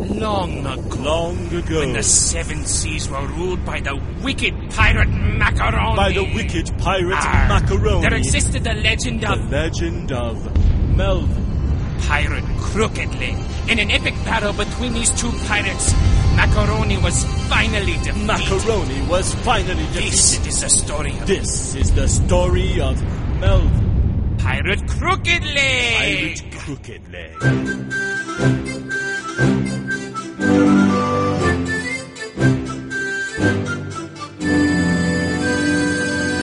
Long ago. Long ago. When the seven seas were ruled by the wicked pirate Macaroni. By the wicked pirate Macaroni. There existed the legend of... The legend of Melvin. Pirate Crooked Leg. In an epic battle between these two pirates, Macaroni was finally defeated. Macaroni was finally defeated. This is the story of... This is the story of Melvin. Pirate Crooked Leg. Pirate Crooked Leg.